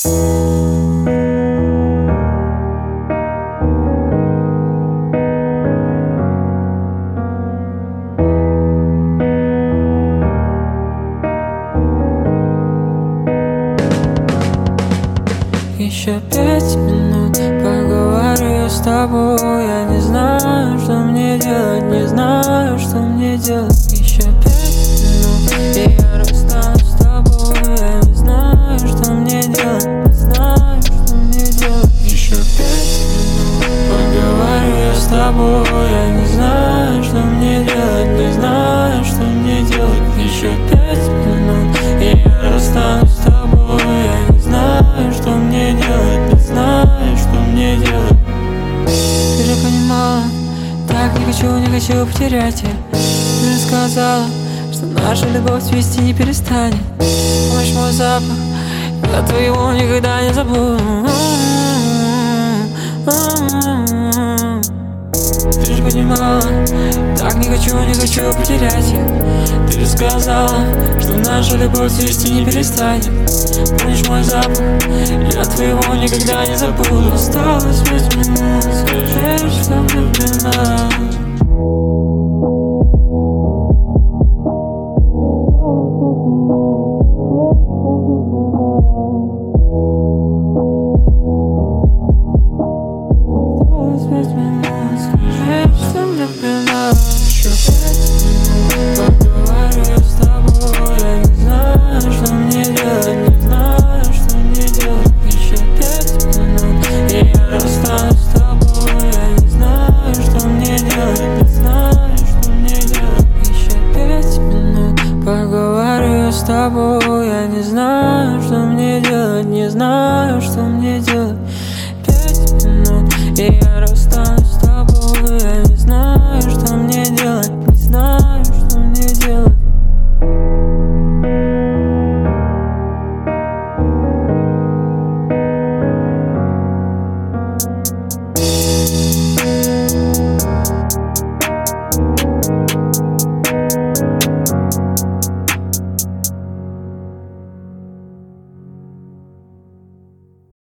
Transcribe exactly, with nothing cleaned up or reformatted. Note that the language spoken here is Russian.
Еще пять минут поговорю я с тобой. Я не знаю, что мне делать, не знаю, что мне делать. Еще пять минут, и я расстанусь с тобой. Я не знаю, что мне делать, не знаю, что мне делать. Еще пять минут поговорю я с тобой. Я не знаю, что мне делать, не знаю, что мне делать. Еще пять минут, и я расстанусь с тобой. Я не знаю, что мне делать, не знаю, что мне делать. Ты же понимала, так не хочу, не хочу потерять я. Ты же сказала, что наша любовь цвести не перестанет. Помнишь мой запах, я твоего никогда не забуду. Ты же понимала, так не хочу, не хочу потерять я. Ты же сказала, что наша любовь цвести не перестанет. Помнишь мой запах, я твоего никогда не забуду. Осталось пять минут, скажи, что влюблена. Еще пять минут поговорю я с тобой. Я не знаю, что мне делать, не знаю, что мне делать. Еще пять минут, и я расстанусь с тобой. Я не знаю, что мне делать, не знаю, что мне делать. Еще пять минут поговорю я с тобой. Я не знаю, что мне делать, не знаю, что мне делать. Пять минут, и я расстанусь с тобой. Я не знаю, что мне делать, не знаю, что мне делать.